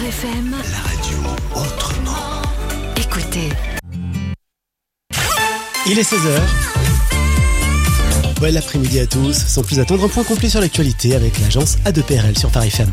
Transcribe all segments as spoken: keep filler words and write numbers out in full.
F M, la radio autrement. Écoutez. Il est seize heures. Bon l'après-midi à tous. Sans plus attendre, un point complet sur l'actualité avec l'agence A deux P R L sur Phare F M.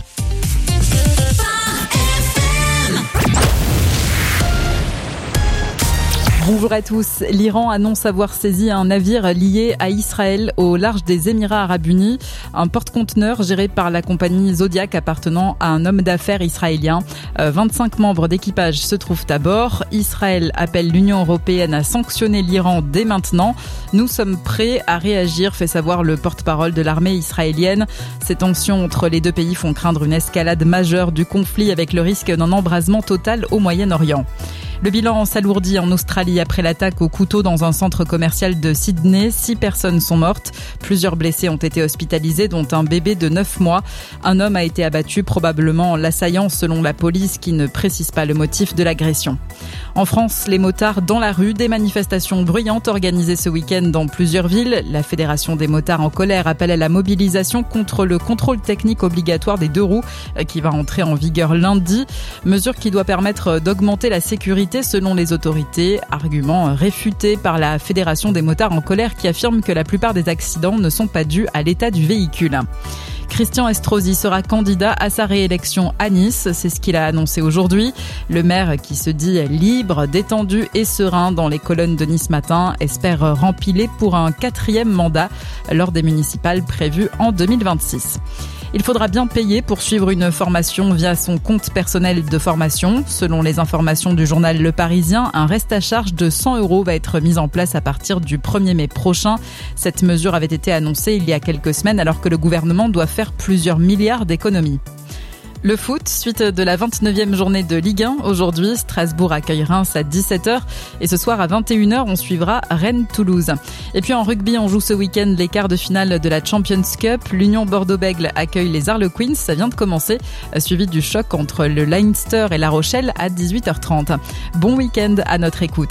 Bonjour à tous. L'Iran annonce avoir saisi un navire lié à Israël au large des Émirats Arabes Unis. Un porte-conteneur géré par la compagnie Zodiac appartenant à un homme d'affaires israélien. vingt-cinq membres d'équipage se trouvent à bord. Israël appelle l'Union européenne à sanctionner l'Iran dès maintenant. Nous sommes prêts à réagir, fait savoir le porte-parole de l'armée israélienne. Ces tensions entre les deux pays font craindre une escalade majeure du conflit avec le risque d'un embrasement total au Moyen-Orient. Le bilan s'alourdit en Australie après l'attaque au couteau dans un centre commercial de Sydney. Six personnes sont mortes. Plusieurs blessés ont été hospitalisés, dont un bébé de neuf mois. Un homme a été abattu, probablement l'assaillant selon la police qui ne précise pas le motif de l'agression. En France, les motards dans la rue, des manifestations bruyantes organisées ce week-end dans plusieurs villes. La Fédération des motards en colère appelle à la mobilisation contre le contrôle technique obligatoire des deux roues qui va entrer en vigueur lundi. Mesure qui doit permettre d'augmenter la sécurité selon les autorités. Argument réfuté par la Fédération des motards en colère qui affirme que la plupart des accidents ne sont pas dus à l'état du véhicule. Christian Estrosi sera candidat à sa réélection à Nice, c'est ce qu'il a annoncé aujourd'hui. Le maire, qui se dit libre, détendu et serein dans les colonnes de Nice Matin, espère rempiler pour un quatrième mandat lors des municipales prévues en deux mille vingt-six. Il faudra bien payer pour suivre une formation via son compte personnel de formation. Selon les informations du journal Le Parisien, un reste à charge de cent euros va être mis en place à partir du premier mai prochain. Cette mesure avait été annoncée il y a quelques semaines alors que le gouvernement doit faire plusieurs milliards d'économies. Le foot, suite de la vingt-neuvième journée de Ligue un. Aujourd'hui, Strasbourg accueille Reims à dix-sept heures. Et ce soir à vingt et une heures, on suivra Rennes-Toulouse. Et puis en rugby, on joue ce week-end les quarts de finale de la Champions Cup. L'Union Bordeaux-Bègles accueille les Harlequins. Ça vient de commencer, suivi du choc entre le Leinster et La Rochelle à dix-huit heures trente. Bon week-end à notre écoute.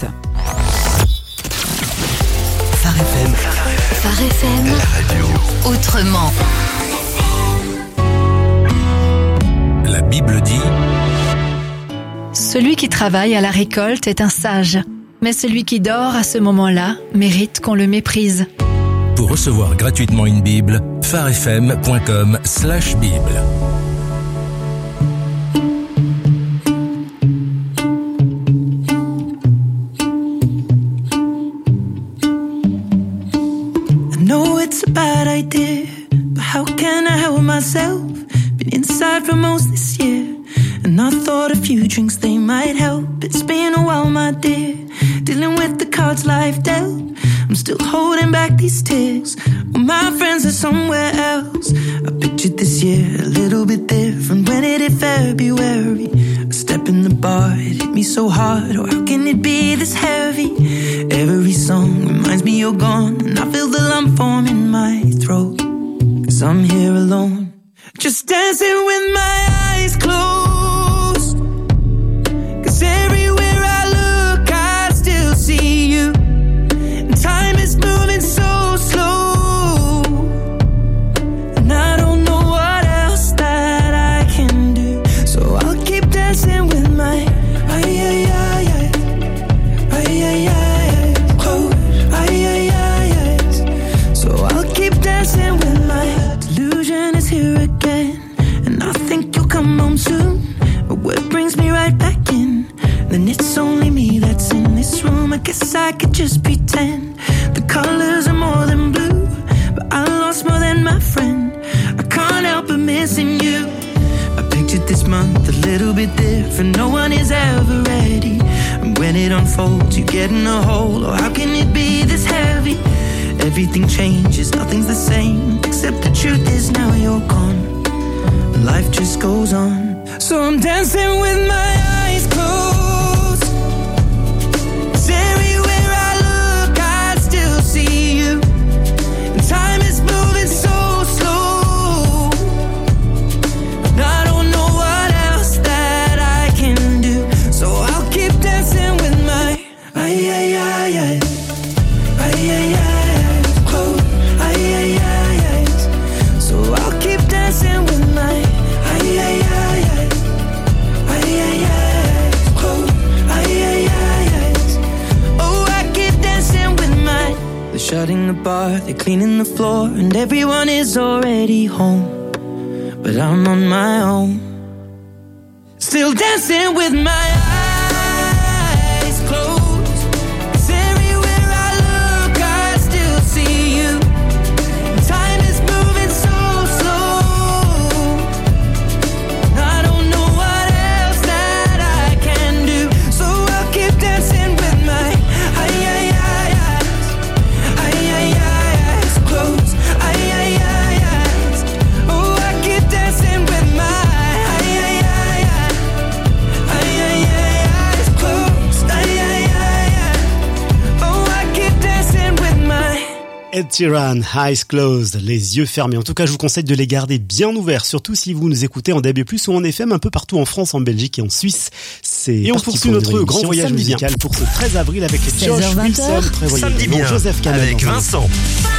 Phare F M. Phare F M. La radio autrement. La Bible dit: Celui qui travaille à la récolte est un sage, mais celui qui dort à ce moment-là mérite qu'on le méprise. Pour recevoir gratuitement une Bible, pharefm point com slash Bible. I know it's a bad idea, but how can I help myself? Been inside for most this year, and I thought a few drinks they might help. It's been a while, my dear, dealing with the cards life dealt. I'm still holding back these tears, well, my friends are somewhere else. I pictured this year a little bit different. When it hit February, a step in the bar, it hit me so hard. Oh, how can it be this heavy? Every song reminds me you're gone, and I feel the lump form in my throat, 'cause I'm here alone, just dancing with my eyes closed. 'Cause everywhere I look, I still see you. And time is moving so slow, and I don't know what else that I can do. So I'll keep dancing with my ay ay ay ay ay ay ay close ay ay ay ay. So I'll keep dancing with my delusion is here again, and I think you'll come home soon. But what brings me right back in? Then it's only me that's in this room. I guess I could just pretend the colors are more than blue, but I lost more than my friend. I can't help but missing you. I pictured this month a little bit different. No one is ever ready, and when it unfolds, you get in a hole. Oh, how can it be this heavy? Everything changes, nothing's the same, except the truth is now you're gone. Life just goes on. So I'm dancing with my eyes closed. 'Cause everywhere I look, I still see you. And time is moving so slow, and I don't know what else that I can do. So I'll keep dancing with my ay ay ay ay ay ay ay close ay ay ay ay. So I'll keep dancing with my ay ay ay ay bar, they're cleaning the floor, and everyone is already home. But I'm on my own, still dancing with my eyes closed. 'Cause everywhere I look, I still see you. Time is moving so slow. I don't know what else that I can do, so I'll keep dancing with my eyes, eyes, eyes closed. Eyes, eyes, oh, I keep dancing with my Ed Sheeran, Eyes Closed, les yeux fermés. En tout cas, je vous conseille de les garder bien ouverts, surtout si vous nous écoutez en D A B plus, ou en F M un peu partout en France, en Belgique et en Suisse. C'est et on poursuit notre grand voyage musical pour ce treize avril avec Josh Wilson. Très voyage. Samedi bien, Joseph Canal avec Vincent.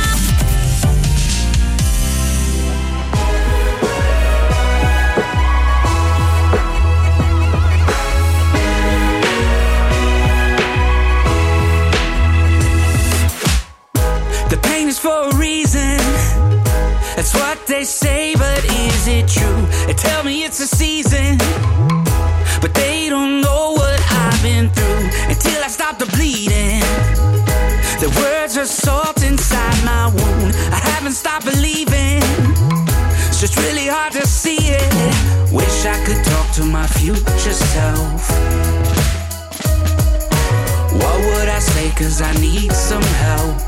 For a reason, that's what they say, but is it true? They tell me it's a season, but they don't know what I've been through until I stop the bleeding. The words are salt inside my wound. I haven't stopped believing. It's just really hard to see it. Wish I could talk to my future self. What would I say? 'Cause I need some help.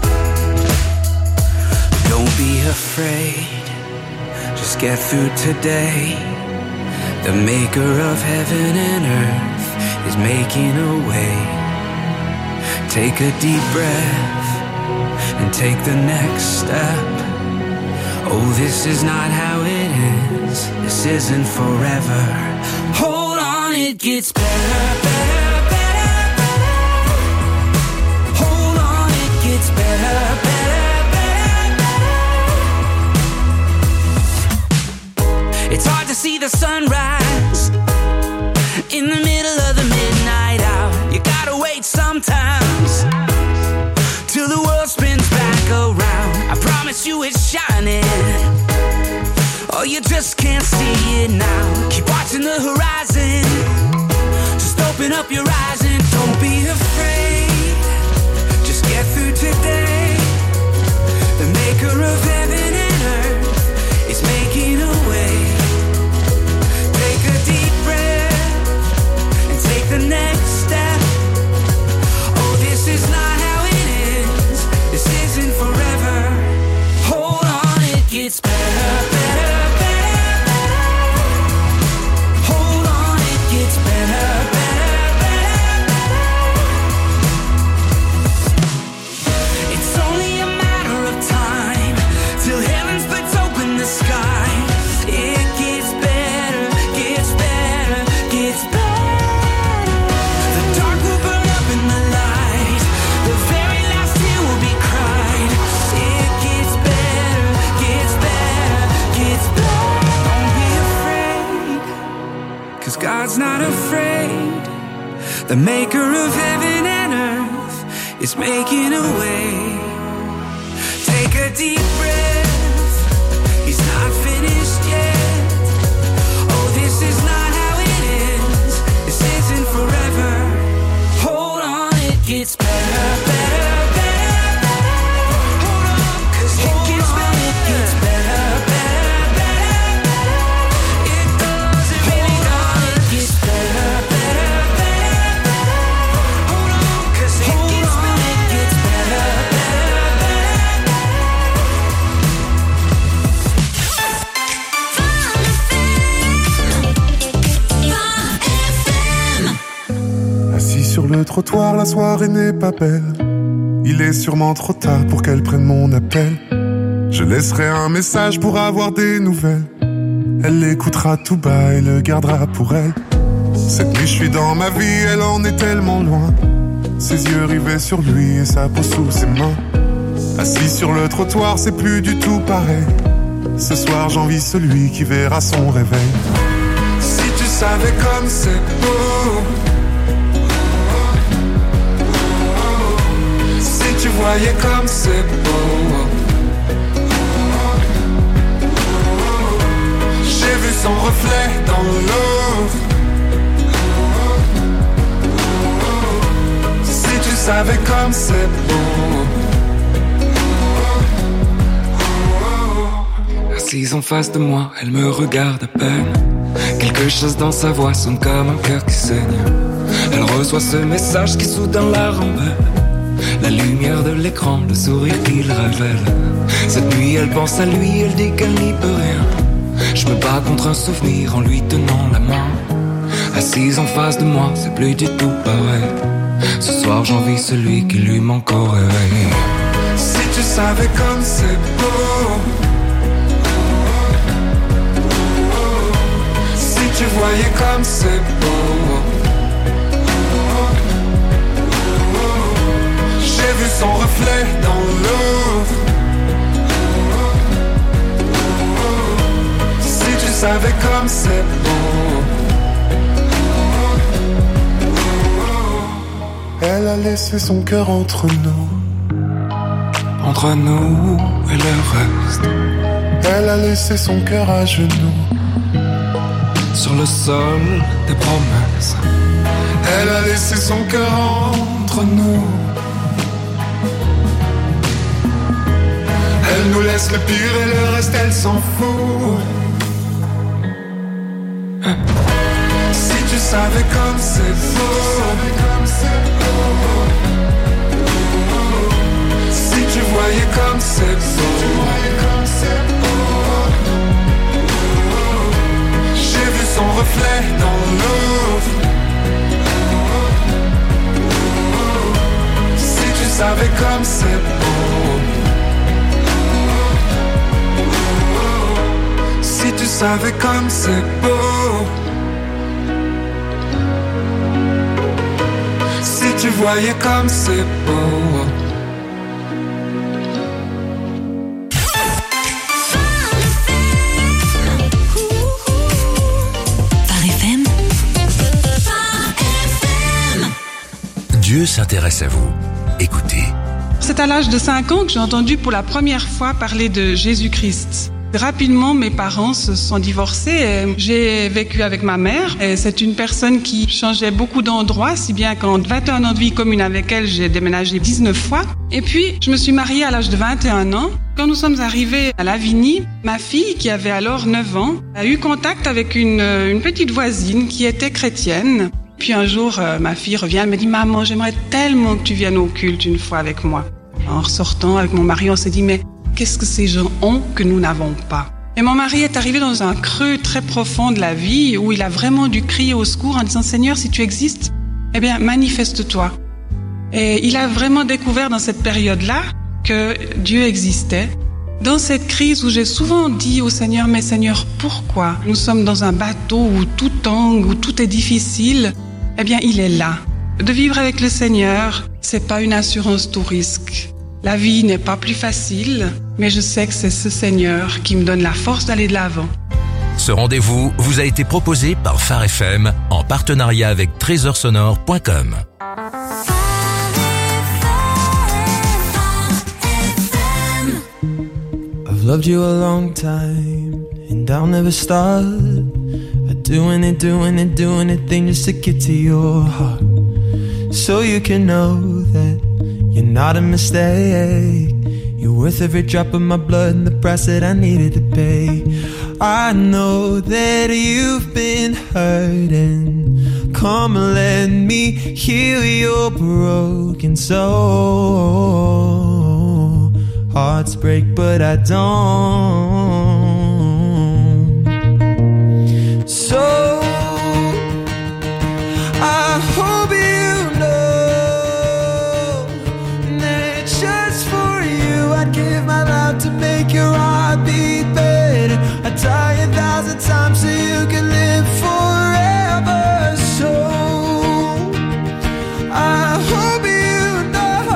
Don't be afraid, just get through today. The maker of heaven and earth is making a way. Take a deep breath and take the next step. Oh, this is not how it is, this isn't forever. Hold on, it gets better, better, better, better. Hold on, it gets better, better. It's hard to see the sunrise in the middle of the midnight hour. You gotta wait sometimes till the world spins back around. I promise you it's shining, oh, you just can't see it now. Keep watching the horizon, just open up your eyes and don't be afraid. Just get through today. The maker of heaven and earth is making a way. The next step. Oh, this is not how it is, this isn't forever. Hold on, it gets better, better, better, better. Hold on, it gets better, better, better, better. It's only a matter of time till heaven splits open the sky. It gets better, gets better, gets better. God's not afraid. The maker of heaven and earth is making a way. Take a deep breath. He's not finished yet. Oh, this is not how it is, this isn't forever. Hold on, it gets better, better, better, better. Hold on, 'cause it gets better, it gets better, better, better, better. It does, it really does. It gets better, better, better, better. Hold on, 'cause it gets better, it gets better, better, better. Assis sur le trottoir, la soirée n'est pas belle. Il est sûrement trop tard pour qu'elle prenne mon appel. Je laisserai un message pour avoir des nouvelles. Elle l'écoutera tout bas et le gardera pour elle. Cette nuit je suis dans ma vie, elle en est tellement loin. Ses yeux rivés sur lui et sa peau sous ses mains. Assis sur le trottoir, c'est plus du tout pareil. Ce soir j'envie celui qui verra son réveil. Si tu savais comme c'est beau, si tu voyais comme c'est beau. J'ai vu son reflet dans l'eau. Si tu savais comme c'est beau. Assise en face de moi, elle me regarde à peine. Quelque chose dans sa voix sonne comme un cœur qui saigne. Elle reçoit ce message qui soudain la rembelle. La lumière de l'écran, le sourire qu'il révèle. Cette nuit elle pense à lui, elle dit qu'elle n'y peut rien. Je me bats contre un souvenir en lui tenant la main. Assise en face de moi, c'est plus du tout pareil. Ce soir j'envie celui qui lui manque au réveil. Si tu savais comme c'est beau. Si tu voyais comme c'est beau. J'ai vu son reflet dans l'eau. Si tu savais comme c'est beau. Elle a laissé son cœur entre nous. Entre nous et le reste. Elle a laissé son cœur à genoux. Sur le sol des promesses. Elle a laissé son cœur entre nous. Elle nous laisse le pire et le reste elle s'en fout. Si tu savais comme c'est beau. Si tu voyais comme c'est beau. J'ai vu son reflet dans l'eau. Si tu savais comme c'est beau. Si tu savais comme c'est beau. Si tu voyais comme c'est beau. Dieu s'intéresse à vous. Écoutez. C'est à l'âge de cinq ans que j'ai entendu pour la première fois parler de Jésus-Christ. Rapidement, mes parents se sont divorcés et j'ai vécu avec ma mère. Et c'est une personne qui changeait beaucoup d'endroits, si bien qu'en vingt et un ans de vie commune avec elle, j'ai déménagé dix-neuf fois. Et puis, je me suis mariée à l'âge de vingt et un ans. Quand nous sommes arrivés à Lavigny, ma fille, qui avait alors neuf ans, a eu contact avec une, une petite voisine qui était chrétienne. Puis un jour, euh, ma fille revient, elle me dit « Maman, j'aimerais tellement que tu viennes au culte une fois avec moi. » En ressortant avec mon mari, on s'est dit « Mais qu'est-ce que ces gens ont que nous n'avons pas ?» Et mon mari est arrivé dans un creux très profond de la vie où il a vraiment dû crier au secours en disant « Seigneur, si tu existes, eh bien, manifeste-toi. » Et il a vraiment découvert dans cette période-là que Dieu existait. Dans cette crise où j'ai souvent dit au Seigneur « Mais Seigneur, pourquoi nous sommes dans un bateau où tout tangue, où tout est difficile ?» Eh bien, il est là. De vivre avec le Seigneur, c'est pas une assurance tout risque. La vie n'est pas plus facile, mais je sais que c'est ce Seigneur qui me donne la force d'aller de l'avant. Ce rendez-vous vous a été proposé par Phare F M en partenariat avec trésor sonore point com. I've loved you a long time, and I'll never stop doing it, doing it, doing it, thing just to get to your heart. So you can know that you're not a mistake. You're worth every drop of my blood and the price that I needed to pay. I know that you've been hurting. Come and let me heal your broken soul. Hearts break, but I don't. So I hope you know that just for you I'd give my life to make your heart beat better. I'd die a thousand times so you can live forever. So I hope you know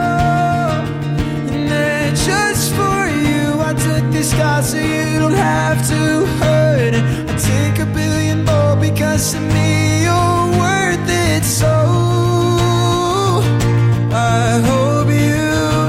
that just for you I took this sky so you don't have to hurt it. I take a billion more because to me you're worth it. So I hope you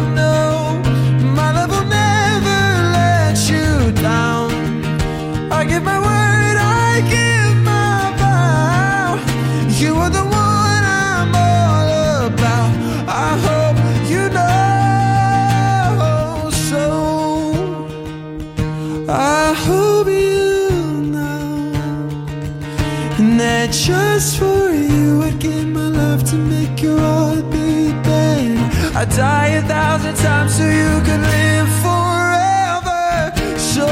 And that just for you I'd give my love to make your heart beat better. I'd die a thousand times so you could live forever. So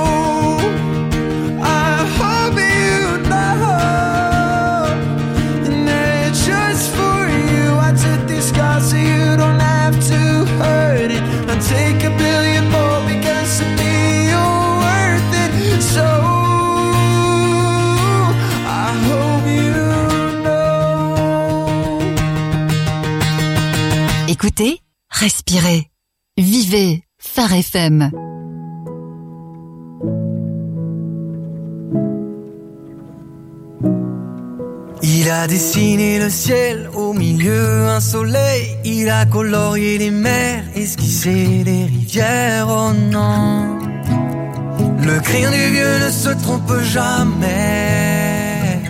I hope you know. And that just for you I took this scar so you don't have to hurt it. I'd take a billion more because of me you're worth it. So I hope you know. Écoutez, respirez, vivez Phare F M. Il a dessiné le ciel, au milieu un soleil. Il a colorié les mers, esquissé les rivières, oh non. Le crayon du vieux ne se trompe jamais.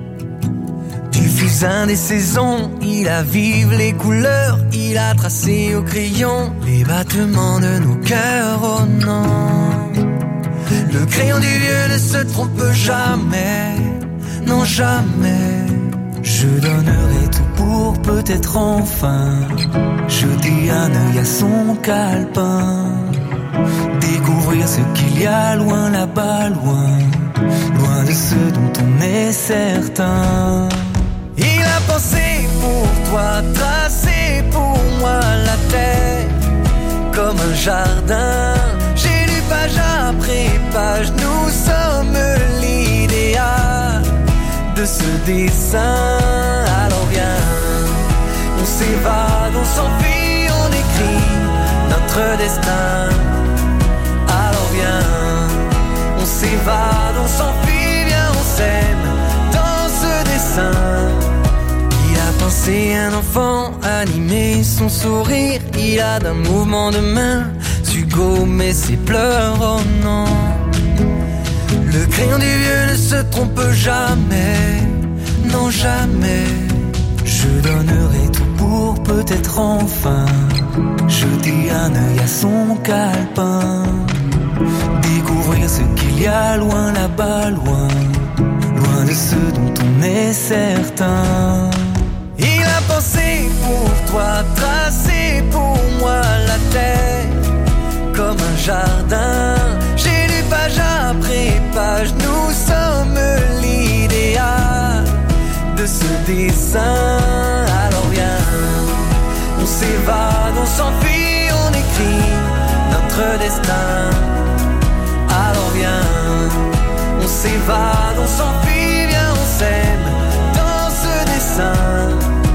Du fusain des saisons, il a vive les couleurs. Il a tracé au crayon les battements de nos cœurs, oh non. Le crayon du vieux ne se trompe jamais. Non, jamais. Je donnerai tout pour peut-être enfin jeter un œil à son calepin, découvrir ce qu'il y a loin là-bas, loin, loin de ce dont on est certain. Il a pensé pour toi, tracé pour moi la terre comme un jardin. J'ai lu page après page, nous sommes l'idéal de ce dessin. Alors viens, on s'évade, on s'enfuit, on écrit notre destin. Alors viens, on s'évade, on s'enfuit, viens, on s'aime dans ce dessin. Il a pensé un enfant, animé son sourire. Il a d'un mouvement de main su gommer ses pleurs, oh non. Le crayon du vieux ne se trompe jamais, non jamais. Je donnerai tout pour peut-être enfin jeter un œil à son calepin, découvrir ce qu'il y a loin là-bas, loin, loin de ce dont on est certain. Il a pensé pour toi, tracé pour moi la terre comme un jardin. J'ai lu page après page, nous sommes l'idéal de ce dessin. Alors viens, on s'évade, on s'enfuit, on écrit notre destin. Alors viens, on s'évade, on s'enfuit, viens, on s'aime dans ce dessin.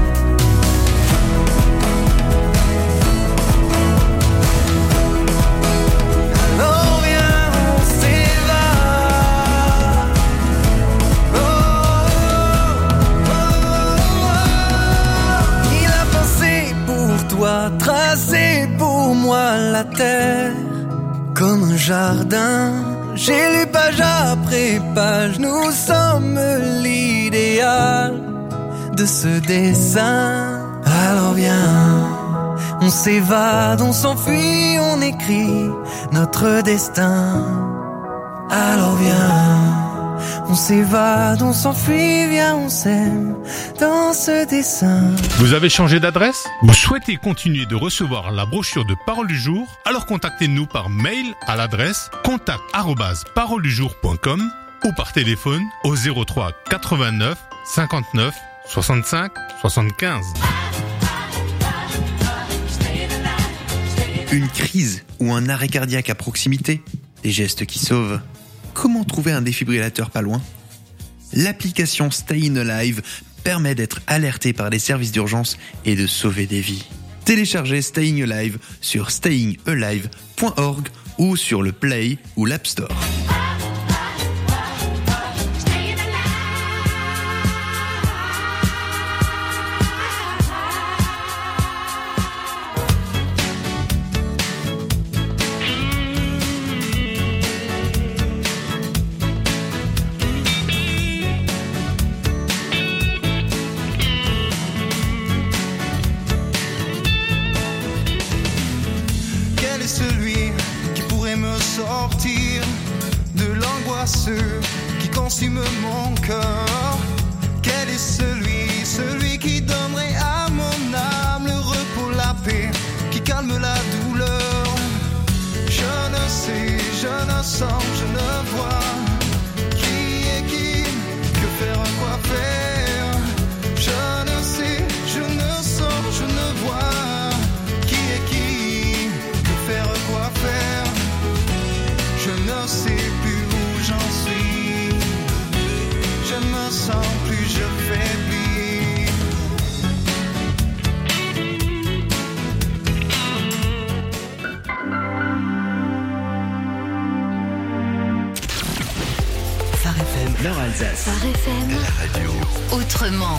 Tracé pour moi la terre comme un jardin. J'ai lu page après page, nous sommes l'idéal de ce dessin. Alors viens, on s'évade, on s'enfuit, on écrit notre destin. Alors viens, on s'évade, on s'enfuit, viens, on s'aime dans ce dessin. Vous avez changé d'adresse ? Vous souhaitez continuer de recevoir la brochure de Parole du Jour ? Alors contactez-nous par mail à l'adresse contact arobase parole du jour point com ou par téléphone au zéro trois quatre-vingt-neuf cinquante-neuf soixante-cinq soixante-quinze. Une crise ou un arrêt cardiaque à proximité ? Des gestes qui sauvent. Comment trouver un défibrillateur pas loin ? L'application Staying Alive permet d'être alerté par les services d'urgence et de sauver des vies. Téléchargez Staying Alive sur staying alive point org ou sur le Play ou l'App Store. Celui qui pourrait me sortir sens, je ne vois qui est qui, que faire, quoi faire. Je ne sais, je ne sens, je ne vois qui est qui, que faire, quoi faire. Je ne sais plus où j'en suis, je me sens plus, je faiblis. Nord Alsace. Phare F M. La radio. Autrement.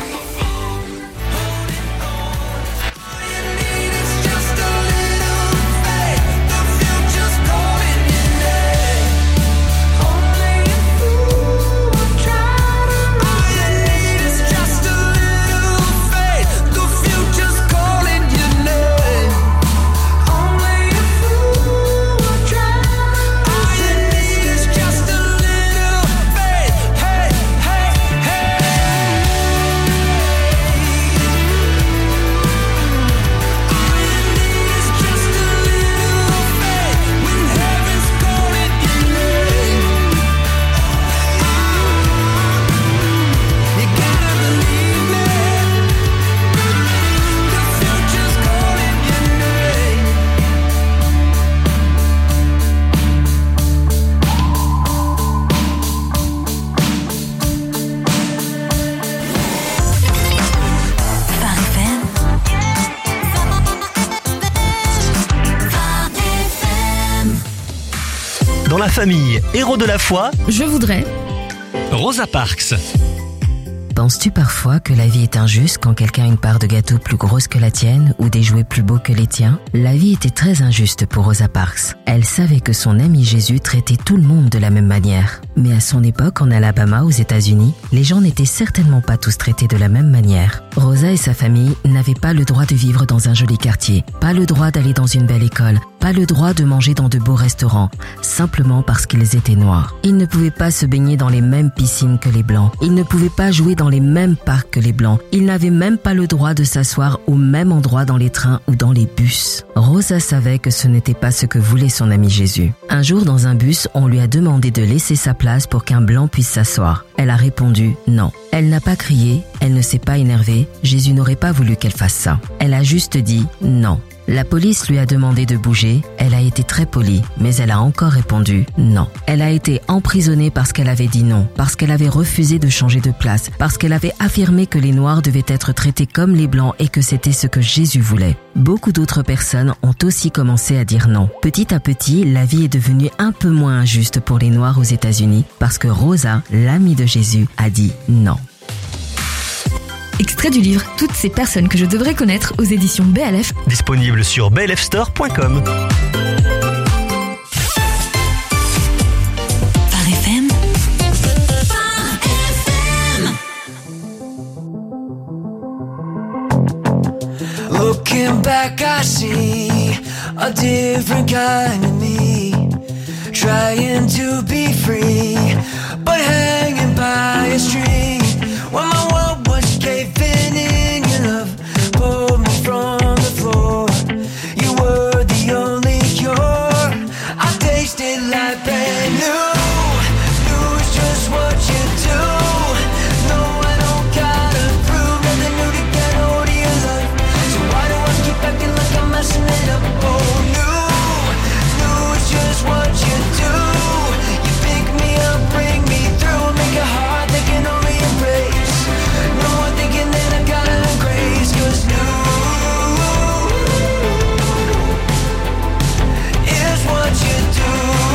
Dans la famille Héros de la foi, je voudrais Rosa Parks. Penses-tu parfois que la vie est injuste quand quelqu'un a une part de gâteau plus grosse que la tienne ou des jouets plus beaux que les tiens? La vie était très injuste pour Rosa Parks. Elle savait que son ami Jésus traitait tout le monde de la même manière. Mais à son époque, en Alabama, aux États-Unis, les gens n'étaient certainement pas tous traités de la même manière. Rosa et sa famille n'avaient pas le droit de vivre dans un joli quartier, pas le droit d'aller dans une belle école, pas le droit de manger dans de beaux restaurants, simplement parce qu'ils étaient noirs. Ils ne pouvaient pas se baigner dans les mêmes piscines que les blancs. Ils ne pouvaient pas jouer dans les mêmes parcs que les blancs. Ils n'avaient même pas le droit de s'asseoir au même endroit dans les trains ou dans les bus. Rosa savait que ce n'était pas ce que voulait son ami Jésus. Un jour, dans un bus, on lui a demandé de laisser sa place pour qu'un blanc puisse s'asseoir. Elle a répondu non. Elle n'a pas crié, elle ne s'est pas énervée. Jésus n'aurait pas voulu qu'elle fasse ça. Elle a juste dit non. La police lui a demandé de bouger, elle a été très polie, mais elle a encore répondu non. Elle a été emprisonnée parce qu'elle avait dit non, parce qu'elle avait refusé de changer de place, parce qu'elle avait affirmé que les Noirs devaient être traités comme les Blancs et que c'était ce que Jésus voulait. Beaucoup d'autres personnes ont aussi commencé à dire non. Petit à petit, la vie est devenue un peu moins injuste pour les Noirs aux États-Unis parce que Rosa, l'amie de Jésus, a dit non. Extrait du livre Toutes ces personnes que je devrais connaître aux éditions B L F. Disponible sur b l f store point com. Phare F M. Phare F M. Looking back, I see a different kind of me, trying to be free, but hanging by a string. When my world was caving in, your love pulled me from the floor. You were the only cure. I tasted like brand new. Knew it's just what you do. No, I don't gotta prove nothing new to get hold of your love. So why do I keep acting like I'm messing it up? Oh, new, new, it's just what you do. You pick me up, bring me through, make a heart that can only embrace. No more thinking that I gotta learn grace, 'cause new is what you do.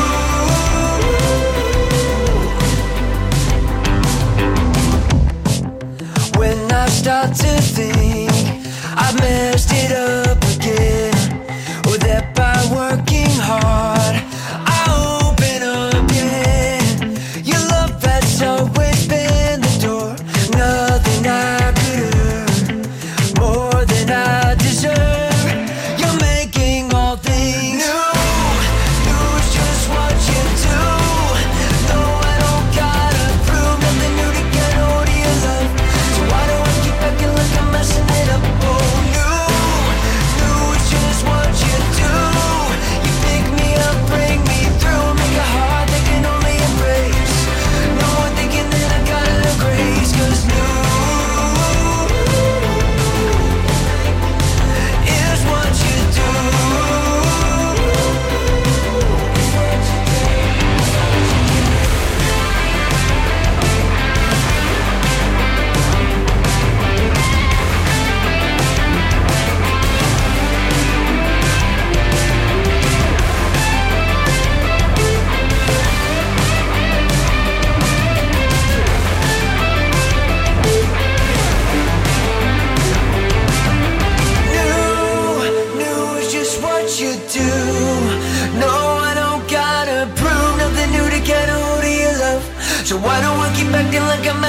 When I start to think I've messed it up again, or that by working hard I open up again. Your love has always been the door, nothing I could earn, more than I deserve. You're making all things new. New is just what you do. No, I don't gotta prove nothing new to get hold of your love. So why do I keep acting like I'm messing it up? Oh, new.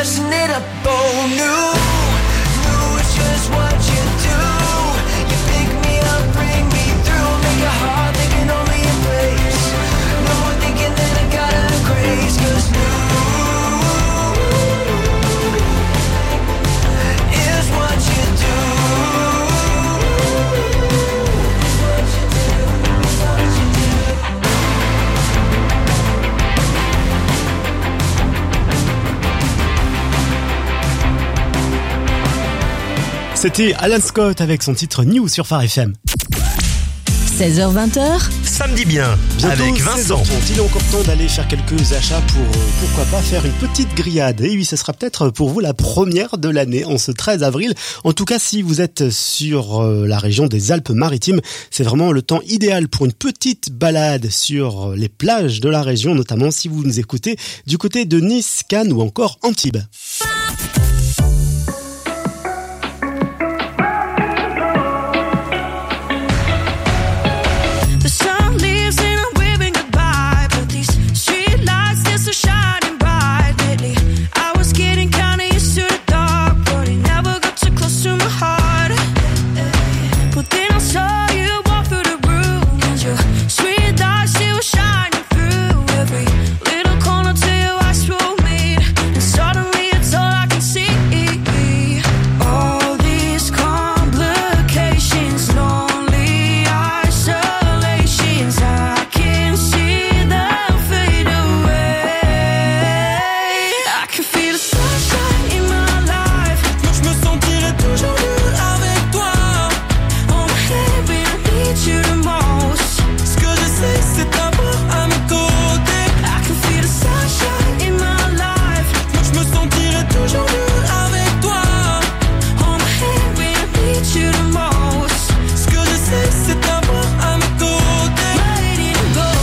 dressing it up all new. New is just what you do. You pick me up, bring me through, make a heart that can only embrace. No more thinking that I got a grace, 'cause new is what you do. C'était Alan Scott avec son titre New sur Phare F M. seize heures vingt. Samedi bien, Bientôt avec seize heures Vincent. trente. Il est encore temps d'aller faire quelques achats pour, euh, pourquoi pas, faire une petite grillade. Et oui, ce sera peut-être pour vous la première de l'année, en ce treize avril. En tout cas, si vous êtes sur euh, la région des Alpes-Maritimes, c'est vraiment le temps idéal pour une petite balade sur les plages de la région, notamment si vous nous écoutez du côté de Nice, Cannes ou encore Antibes. The sun leaves and I'm waving goodbye, but these street lights, they're so shining bright lately. I was getting kinda used to the dark, but it never got too close to my heart. But then I saw you walk through the room, and your street lights, they were shining through every little corner till your eyes rolled me, and suddenly it's all I can see. All these complications, lonely isolations, I can see them fade away. I can feel the sunshine in my life. Moi je me sentirais toujours mieux avec toi. On my head when I need you the most. Ce que je sais c'est t'avoir à mes côtés. I can feel the sunshine in my life. Moi je me sentirais toujours mieux avec toi. On my head when I need you the most. Ce que je sais c'est t'avoir à mes côtés. Waiting to go.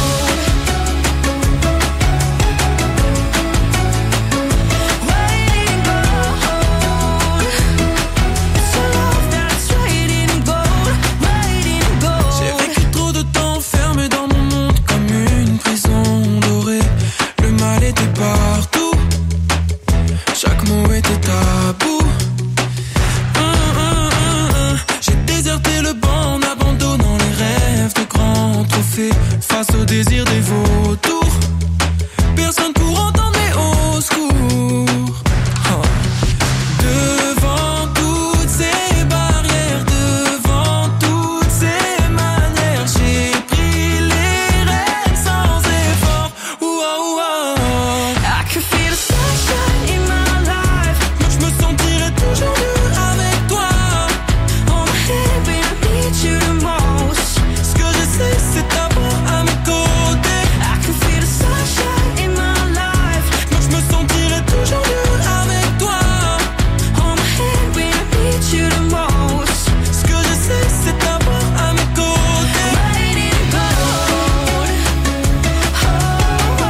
Waiting to go. It's a love that's waiting to go. Waiting to go. J'ai vécu trop de temps enfermé dans mon monde comme une prison dorée. Le mal était partout, chaque mot était tabou. Hum, hum, hum, hum. J'ai déserté le banc en abandonnant les rêves de grands trophées face au désir des vautours. Personne pour entendre mes au secours. Oh. Devant toutes ces barrières, devant toutes ces manières, j'ai pris les rênes sans effort. Ouah, ouah, ouah. I can feel the sunshine in my life. Moi je me sentirais toujours mieux avec toi. On my head when I need you the most. Ce que je sais c'est t'avoir à mes côtés. I can feel the sunshine in my life. Moi je me sentirais toujours mieux avec toi. On my head when I need you the most. Ce que je sais c'est t'avoir à mes côtés. Waiting to go. Oh, oh.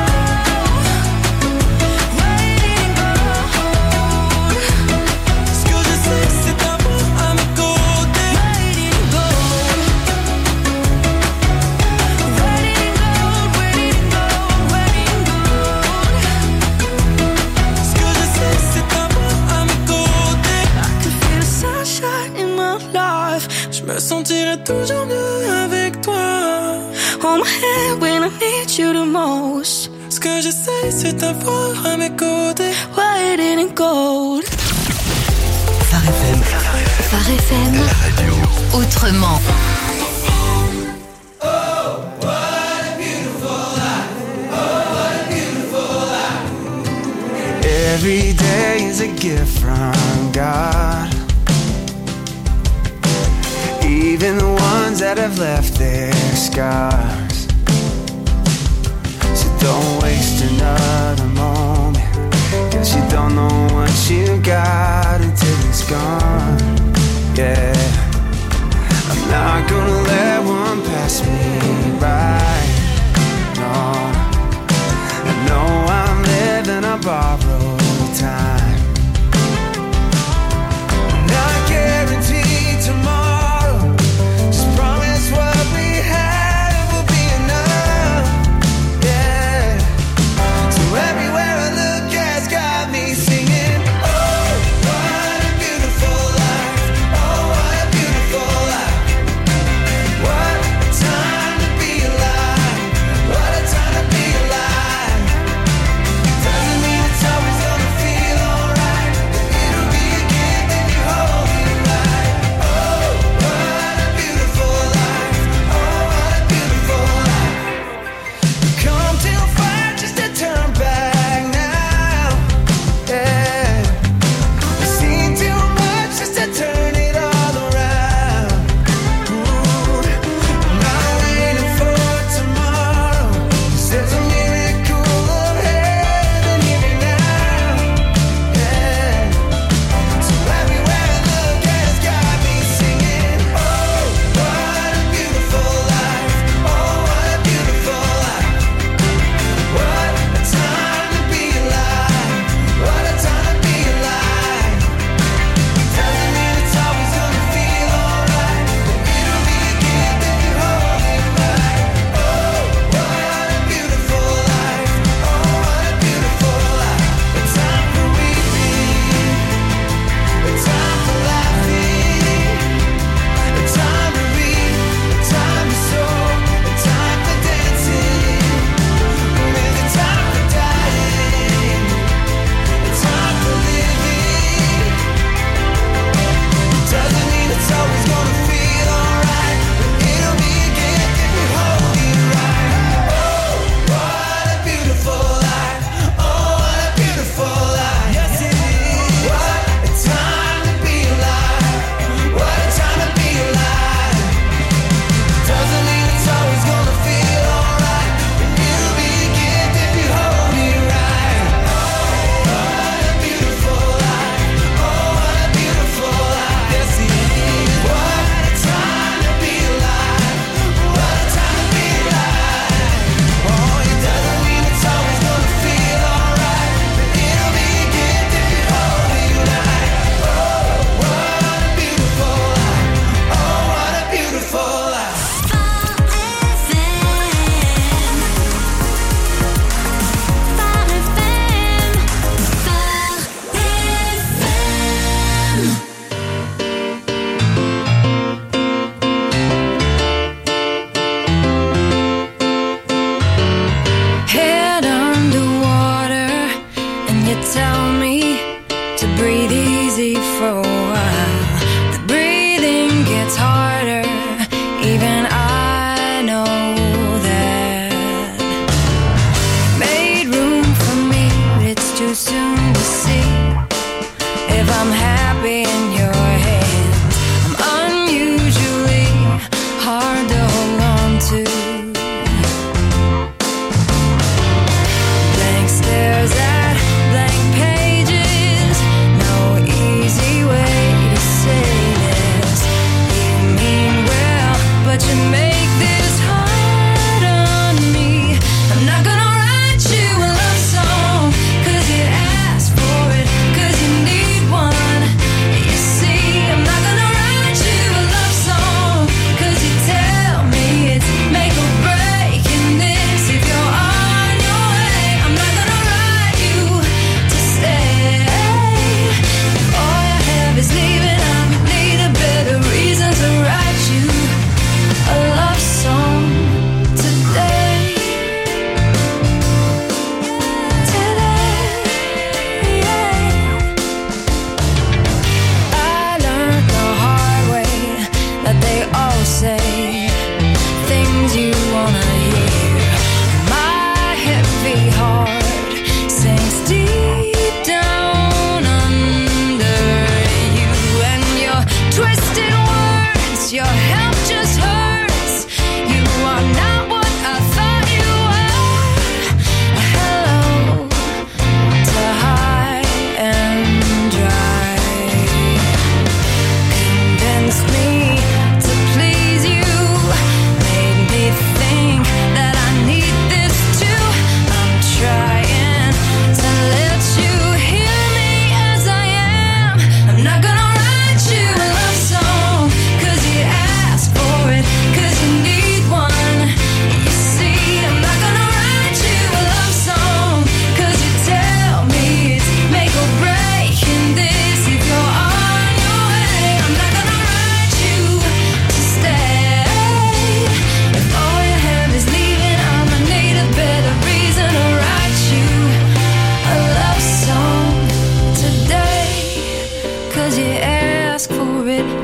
Waiting to go. Ce que je sais c'est t'avoir à mes côtés. Waiting to go. Waiting to go. Waiting to go. Waiting to go. Ce que je sais c'est t'avoir à mes côtés. I can feel the sunshine in my life. Je me sentirais toujours mieux avec toi. On my head when I need you the most. Ce que je sais c'est t'avoir à mes côtés. Waiting to go. Phare F M, Phare F M. la radio. Autrement. Every day is a gift from God. Even the ones that have left their scars. So don't waste another moment, 'cause you don't know what you got until it's gone. Yeah, I'm not gonna let one pass me by. No, I know I'm living a borrowed time. Not guaranteed tomorrow. Just promise what we had will be enough. Yeah. So everywhere I look has got me singing.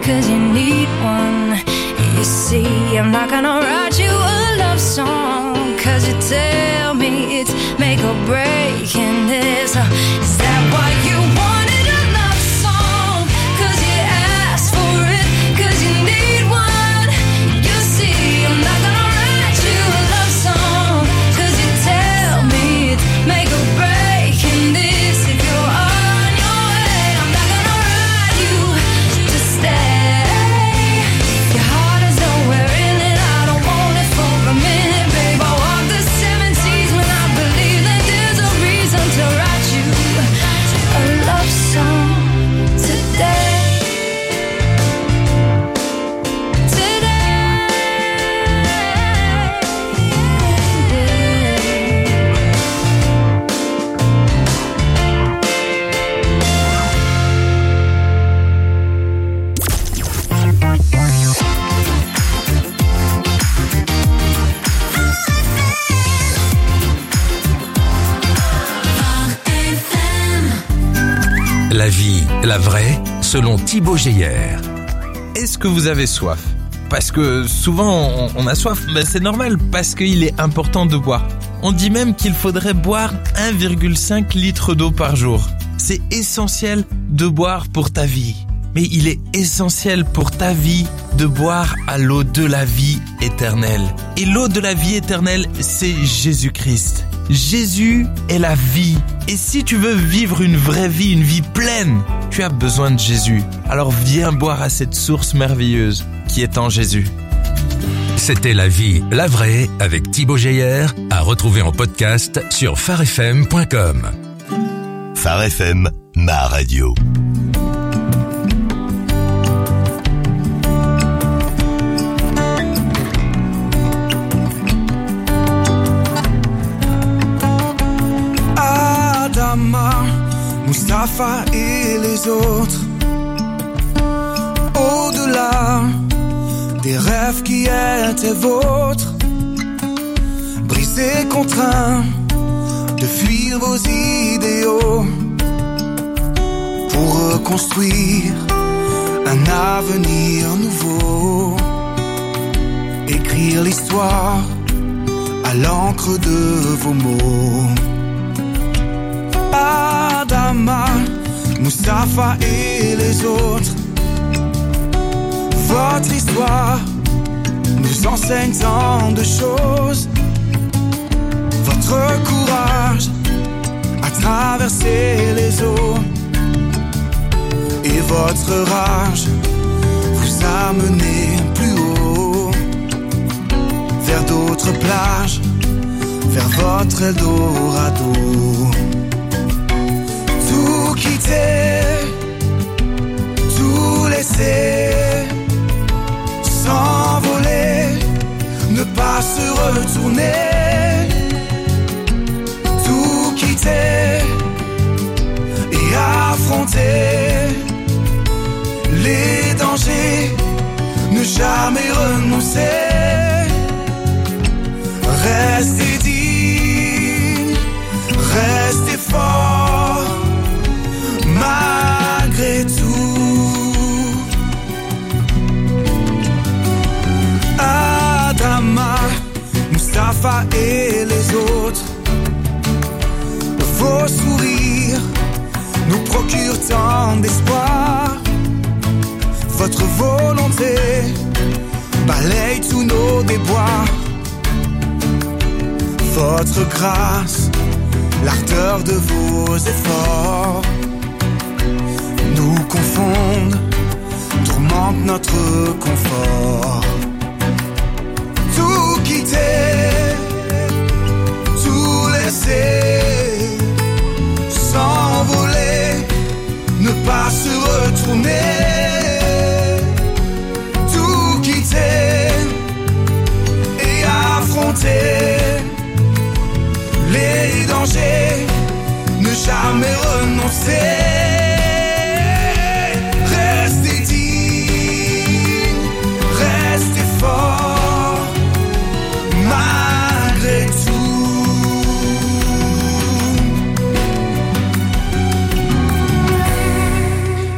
cause you need one. You see, I'm not gonna write you a love song, cause you tell me it's make or break. And this, uh, is that why you wanted a love song? Cause you asked for it, cause you need one. You see, I'm not gonna write you a love song, cause you tell me it's make or break. And this, if you're on your way, I'm not gonna write you to stay. Your heart is nowhere in it, I don't want it for a minute, babe. I walk the seven seas when I believe that there's a reason to write you a love song today. La vie, la vraie, selon Thibaut Geyer. Est-ce que vous avez soif ? Parce que souvent on, on a soif, ben c'est normal, parce qu'il est important de boire. On dit même qu'il faudrait boire un virgule cinq litres d'eau par jour. C'est essentiel de boire pour ta vie. Mais il est essentiel pour ta vie de boire à l'eau de la vie éternelle. Et l'eau de la vie éternelle, c'est Jésus-Christ. Jésus est la vie. Et si tu veux vivre une vraie vie, une vie pleine, tu as besoin de Jésus. Alors viens boire à cette source merveilleuse qui est en Jésus. C'était La vie, la vraie avec Thibaut Geyer, à retrouver en podcast sur phare f m point com. Phare F M, ma radio. Mustapha et les autres, au-delà des rêves qui étaient vôtres, brisés, contraints de fuir vos idéaux, pour reconstruire un avenir nouveau, écrire l'histoire à l'encre de vos mots. Adama, Mustapha et les autres, votre histoire nous enseigne tant de choses. Votre courage à traverser les eaux et votre rage vous a mené plus haut, vers d'autres plages, vers votre Eldorado. Tout quitter, tout laisser, s'envoler, ne pas se retourner. Tout quitter et affronter les dangers, ne jamais renoncer. Restez digne, restez fort, malgré tout. Adama, Mustapha et les autres, vos sourires nous procurent tant d'espoir. Votre volonté balaye tous nos déboires. Votre grâce, l'ardeur de vos efforts, nous confondent, tourmentent notre confort. Tout quitter, tout laisser, s'envoler, ne pas se retourner. Tout quitter et affronter les dangers, ne jamais renoncer. Restez digne, restez fort, malgré tout.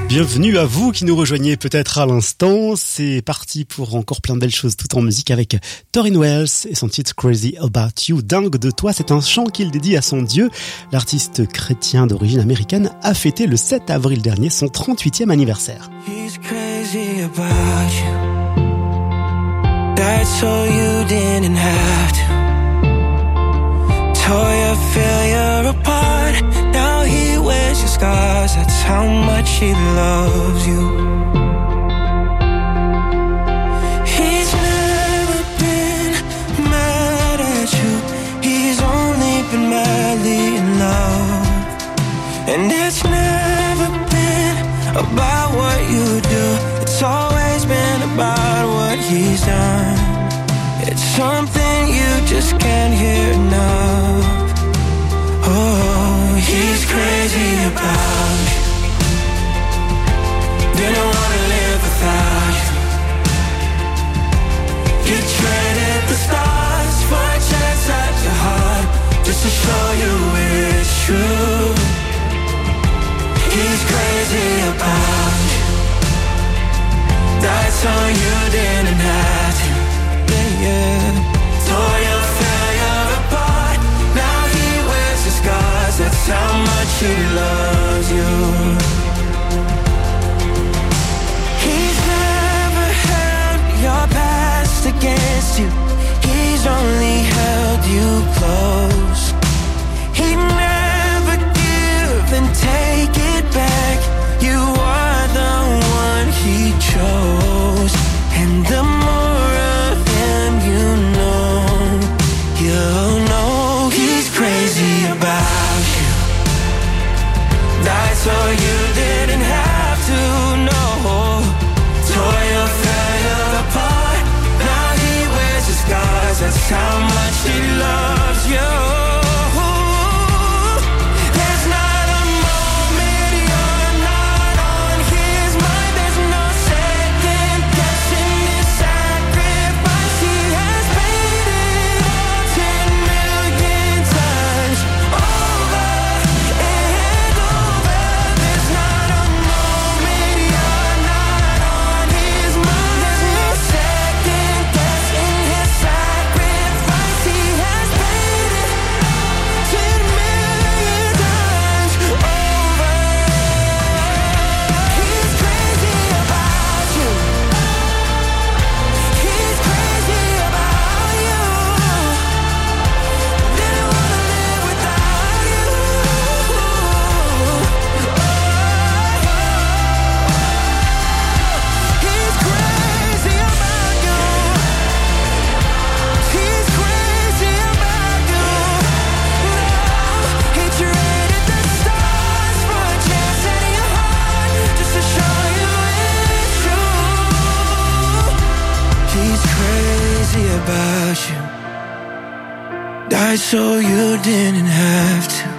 Bienvenue à vous qui nous rejoignez peut-être à l'instant. C'est parti pour encore plein de belles choses tout en musique avec Torin Wells et son titre Crazy About You. Dingue de toi, c'est un chant qu'il dédie à son Dieu. L'artiste chrétien d'origine américaine a fêté le sept avril dernier son trente-huitième anniversaire. He's crazy about you. Died so you didn't have to. Tore your failure apart. Now he wears your scars. That's how much he loves you. He's never been mad at you. He's only been madly in love. And it's never been about what you do. It's always been about what he's done. It's something you just can't hear enough. Oh, he's crazy about you. Didn't wanna live without you. He traded the stars for a chance at your heart, just to show you it's true. He's crazy about you. Died so you didn't have to. Yeah, yeah. Tore your failure apart. Now he wears the scars. That's how much he loves you. He's never held your past against you. He's only held you close. He never give and take it back. You are the one he chose. And the more of him you know, you'll know he's crazy about you. Died so you didn't have to know. Tore your failure apart. Now he wears the scars. That's how much he loves you. Died so you didn't have to.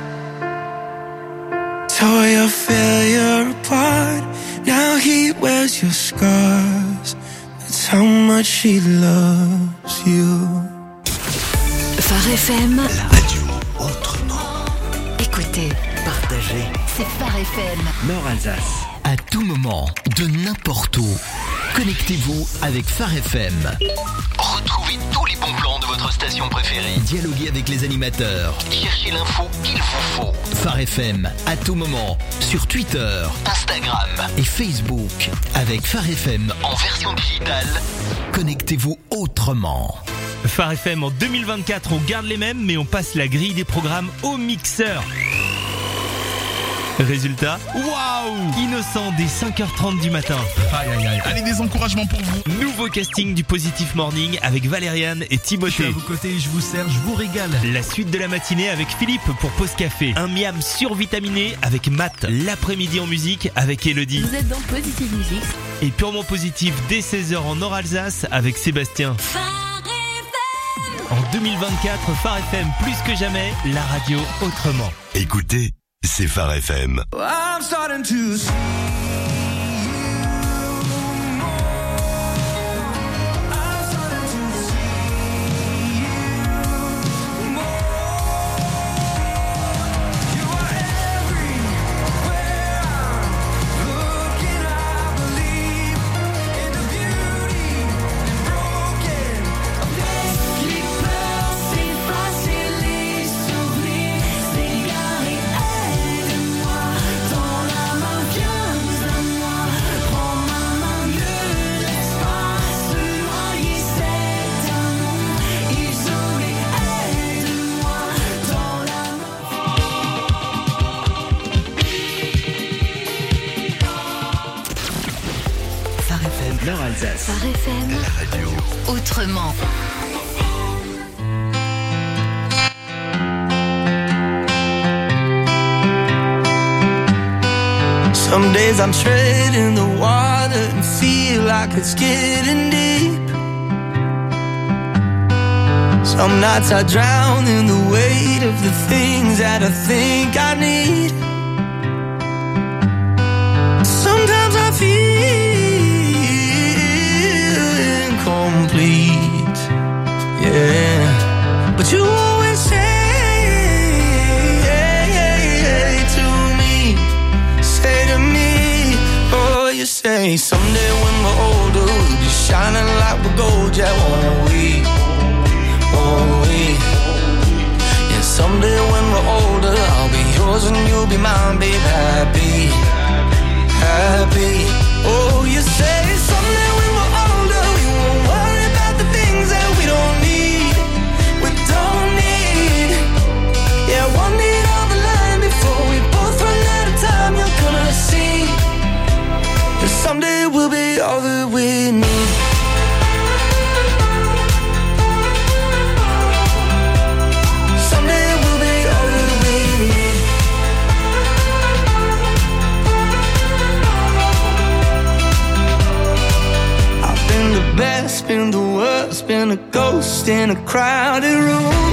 Tore your failure apart. Now he wears your scars. That's how much he loves you. Phare F M. La radio autrement. Écoutez, Partagez. c'est Phare F M. Nord-Alsace. À tout moment, de n'importe où. Connectez-vous avec Phare F M. Retrouvez tous les bons plans de votre station préférée. Dialoguez avec les animateurs. Cherchez l'info qu'il vous faut. Phare F M, à tout moment, sur Twitter, Instagram et Facebook. Avec Phare F M en version digitale, connectez-vous autrement. Phare F M en deux mille vingt-quatre, on garde les mêmes, mais on passe la grille des programmes au mixeur. Résultat, waouh, innocent dès cinq heures trente du matin. Aïe aïe aïe, allez, des encouragements pour vous. Nouveau casting du Positif Morning avec Valériane et Timothée. Je suis à vos côtés, je vous sers, je vous régale. La suite de la matinée avec Philippe pour Pause Café. Un miam survitaminé avec Matt. L'après-midi en musique avec Elodie. Vous êtes dans Positive Music. Et purement positif dès seize heures en Nord-Alsace avec Sébastien. En deux mille vingt-quatre, Phare F M plus que jamais, la radio autrement. Écoutez, c'est Phare F M. I'm starting to see. Looking Nord-Alsace. Phare F M. La radio. Autrement. Some days I'm treading the water and feel like it's getting deep. Some nights I drown in the weight of the things that I think I need. Sometimes I feel incomplete, yeah. But you always say to me, say to me, oh, you say someday when we're older we'll be shining like we're gold, yeah, won't we? Won't we? Yeah, someday when we're older I'll be yours and you'll be mine, babe. Happy, happy. Oh, you say someday when we're older we won't worry about the things that we don't need. We don't need. Yeah, one need on the line before we both run out of time. You're gonna see that someday we'll be all that we need. Best, been the worst, been a ghost in a crowded room.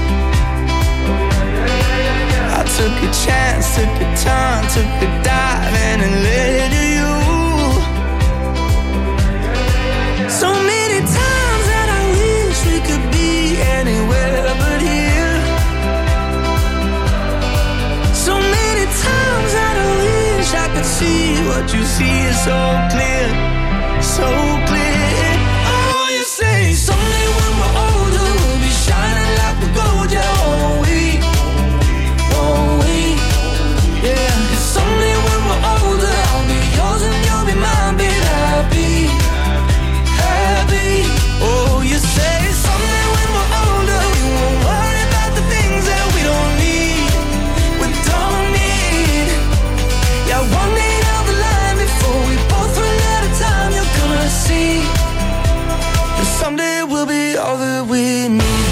I took a chance, took a turn, took a dive and it led to you. So many times that I wish we could be anywhere but here. So many times that I wish I could see what you see is so clear, so clear. Say someday when we're older we'll be shining like we're gold, yeah, won't we? Won't we? Yeah. And someday when we're older I'll be yours and you'll be mine, babe. Happy, happy. Oh, you say someday when we're older we won't worry about the things that we don't need. We don't need. Yeah, one day down the line before we both run out of time, you're gonna see. Someday we'll be all that we need.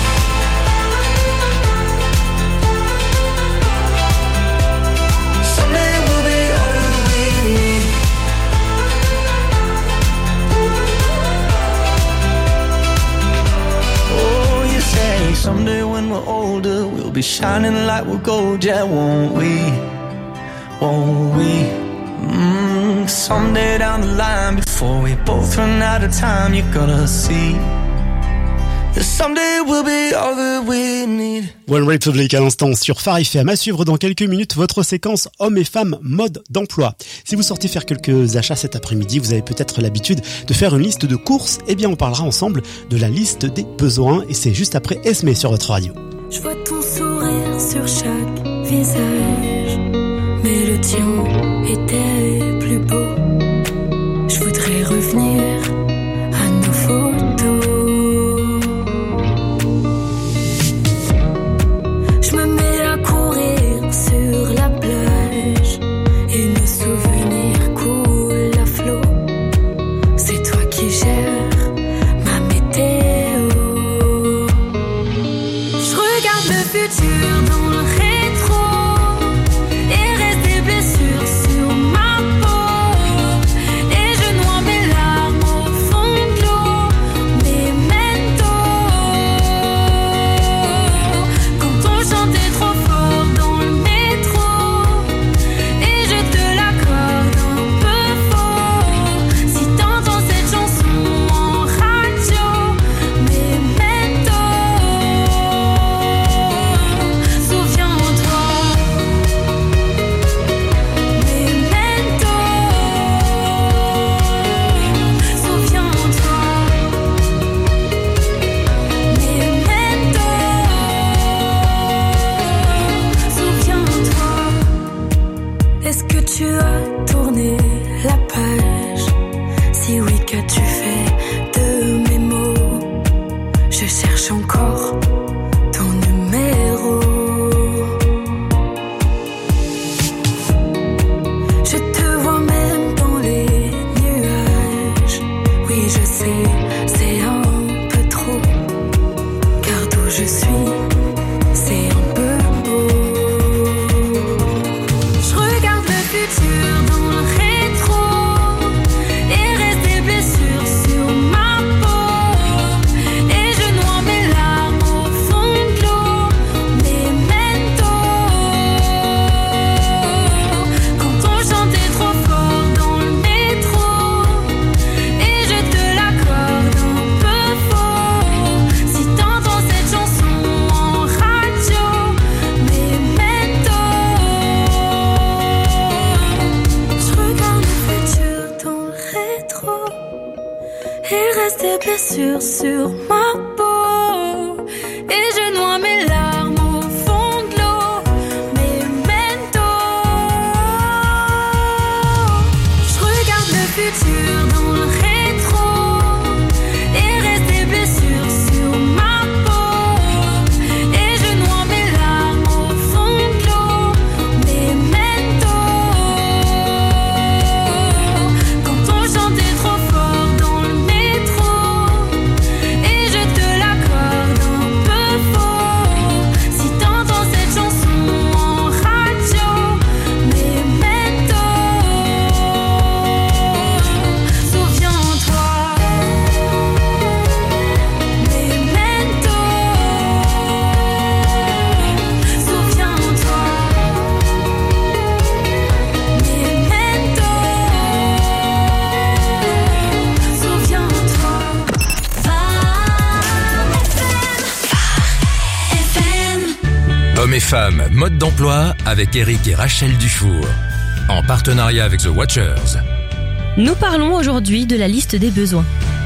Someday we'll be all that we need. Oh, you say someday when we're older we'll be shining like we're gold, yeah, won't we? Won't we? Mm, someday down the line before we both run out of time, you're gonna see that someday we'll be all that we need. One Republic à l'instant sur Phare F M. À suivre dans quelques minutes votre séquence hommes et femmes mode d'emploi. Si vous sortez faire quelques achats cet après-midi, vous avez peut-être l'habitude de faire une liste de courses. Eh bien, on parlera ensemble de la liste des besoins et c'est juste après Esmé sur votre radio. Je vois ton sourire sur chaque visage, mais le tien était plus beau. Je voudrais revenir à nos photos. Je me mets à courir sur la plage et nos souvenirs coulent à flot. C'est toi qui gères ma météo. Je regarde le futur dans le rétro et reste des blessures sur ma et reste tes blessures sur ma peau. Et je noie mes larmes au fond de l'eau. Memento. Je regarde le futur dans le rétro et reste tes blessures sur ma peau. Et je noie mes larmes au fond de l'eau. Memento. Quand on chantait trop fort dans le métro et je te l'accorde un peu faux. Si t'entends cette chanson en radio, Memento. Souviens-toi. Memento. Souviens-toi. Memento. Souviens-toi. F M. Hommes et femmes, mode d'emploi avec Eric et Rachel Dufour. En partenariat avec The Watchers. Nous parlons aujourd'hui de la liste des besoins.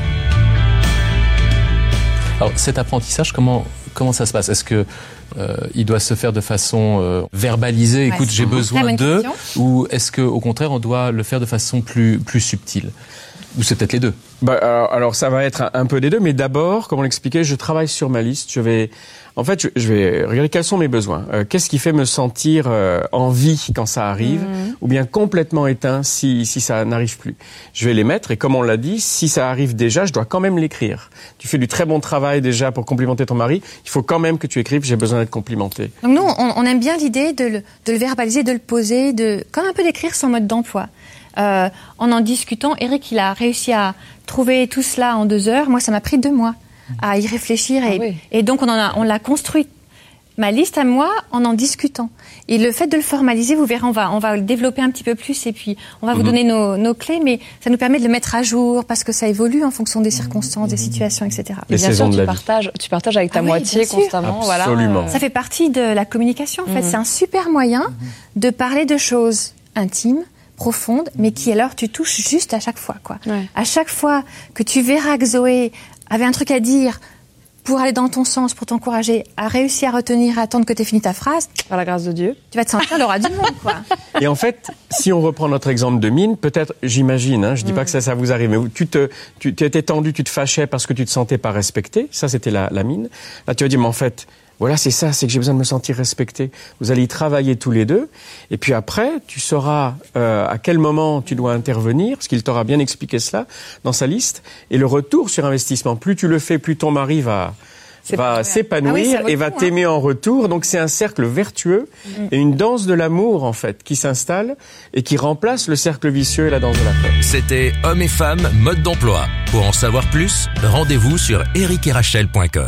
Alors cet apprentissage, comment comment ça se passe ? Est-ce que euh, il doit se faire de façon euh, verbalisée ? Ouais, Écoute, c'est j'ai une besoin très bonne de, question. ou est-ce que au contraire on doit le faire de façon plus plus subtile ? Ou c'est peut-être les deux. Bah, alors, alors ça va être un, un peu des deux, mais d'abord, comme on l'expliquait, je travaille sur ma liste. Je vais, en fait, je, je vais regarder quels sont mes besoins. Euh, qu'est-ce qui fait me sentir euh, en vie quand ça arrive, Mhm. ou bien complètement éteint si si ça n'arrive plus. Je vais les mettre et comme on l'a dit, si ça arrive déjà, je dois quand même l'écrire. Tu fais du très bon travail déjà pour complimenter ton mari. Il faut quand même que tu écrives. J'ai besoin d'être complimenté. Donc nous, on, on aime bien l'idée de le, de le verbaliser, de le poser, de comme un peu d'écrire son mode d'emploi. Euh, en en discutant, Eric, il a réussi à trouver tout cela en deux heures. Moi, ça m'a pris deux mois à y réfléchir. Et, Ah oui. et donc, on, en a, on l'a construit, ma liste à moi, en en discutant. Et le fait de le formaliser, vous verrez, on va, on va le développer un petit peu plus et puis on va vous Mhm. donner nos, nos clés, mais ça nous permet de le mettre à jour parce que ça évolue en fonction des circonstances, des situations, et cetera. Et bien sûr, tu partages, tu partages avec ta Ah oui, moitié bien sûr. constamment. Voilà. Ça fait partie de la communication, en fait. Mhm. C'est un super moyen de parler de choses intimes, profondes, mais qui alors tu touches juste à chaque fois, quoi. Ouais. À chaque fois que tu verras que Zoé avait un truc à dire pour aller dans ton sens, pour t'encourager, a réussi à retenir, à attendre que tu aies fini ta phrase. Par la grâce de Dieu. Tu vas te sentir l'aura du monde, quoi. Et en fait, si on reprend notre exemple de mine, peut-être, j'imagine, hein, je dis Mm. pas que ça, ça vous arrive, mais tu te, tu étais tendu, tu te fâchais parce que tu te sentais pas respecté. Ça, c'était la, la mine. Là, tu vas dire, mais en fait, voilà, c'est ça, c'est que j'ai besoin de me sentir respecté. Vous allez y travailler tous les deux. Et puis après, tu sauras euh, à quel moment tu dois intervenir, parce qu'il t'aura bien expliqué cela dans sa liste. Et le retour sur investissement, plus tu le fais, plus ton mari va... va s'épanouir Ah oui, ça vaut et le va coup, hein. t'aimer en retour. Donc c'est un cercle vertueux et une danse de l'amour en fait qui s'installe et qui remplace le cercle vicieux et la danse de la peur. C'était Hommes et femmes, mode d'emploi. Pour en savoir plus, rendez-vous sur eric et rachel point com.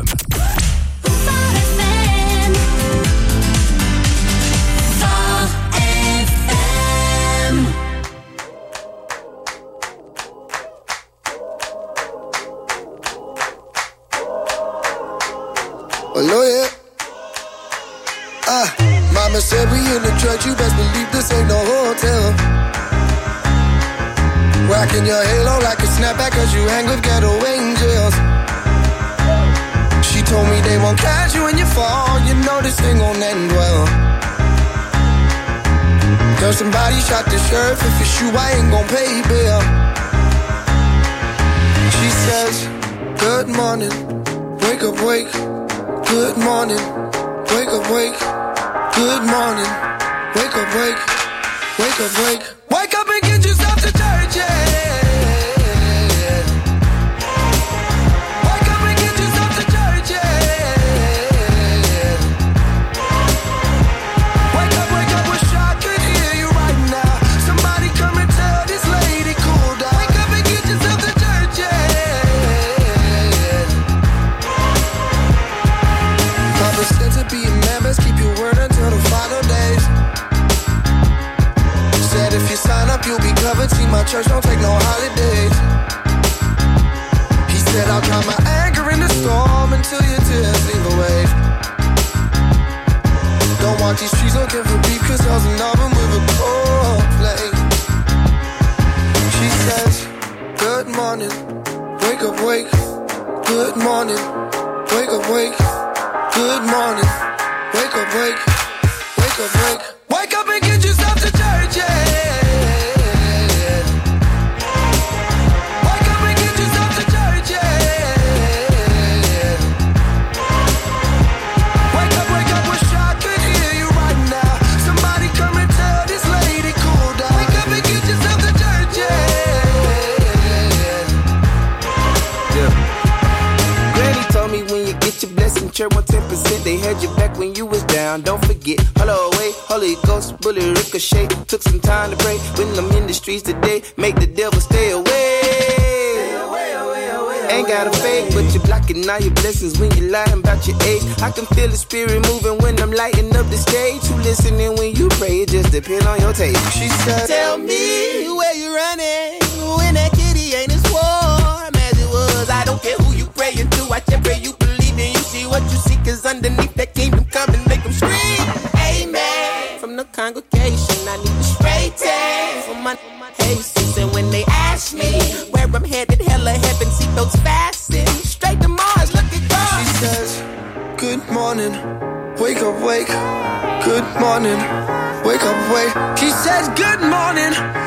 Hello, yeah. Ah, mama said we in the church, you best believe this ain't no hotel. Rocking your halo like a snapback cause you hang with ghetto angels. She told me they won't catch you when you fall, you know this thing gon' end well. Girl, somebody shot the sheriff, if it's you, I ain't gon' pay bail. She says, good morning, wake up, wake. Good morning, wake up, wake. Good morning, wake up, wake. Wake up, wake. Wake up and get yourself to church, yeah. Wake up and get yourself to church, yeah. Wake up, wake up, wish I could hear you right now. Somebody come and tell this lady cool down. Wake up and get yourself to church, yeah. Papa said to be a man, best keep your word until the final days. Said if you sign up, you'll be covered. See, my church don't take no holidays. He said I'll count my anger in the storm until your tears leave a wave. Don't walk these streets looking for beef, cause hell's an oven with a cold flame. She says, good morning, wake up, up, wake. Good morning. Wake up, wake. Good morning. Wake up, wake. Wake up, wake. Wake up and get yourself to church, yeah. Wake up and get yourself to church, yeah. Wake up, wake up, wish I could hear you right now. Somebody come and tell this lady cool down. Wake up and get yourself to church, yeah. Yeah. Granny told me when you get your blessing, church one ten percent, they had your back when you was down. Don't forget, hello, wait, Holy Ghost, bullet ricochet. Took some time to pray when I'm in the streets today. Make the devil stay away. Ain't got a fake, but you're blocking all your blessings when you're lying about your age. I can feel the spirit moving when I'm lighting up the stage. You listening when you pray, it just depends on your taste. She said, tell me where you running when that kitty ain't as warm as it was. I don't care who you praying to, I just pray you believe in you. See what you see, cause underneath that kingdom come and make them scream. Amen. From the congregation, I need the straight text for my Jesus. And when they ask me where I'm headed, hell or heaven, see those fasten straight to Mars, look at God. She says, good morning, wake up, wake. Good morning, wake up, wake. She says, good morning,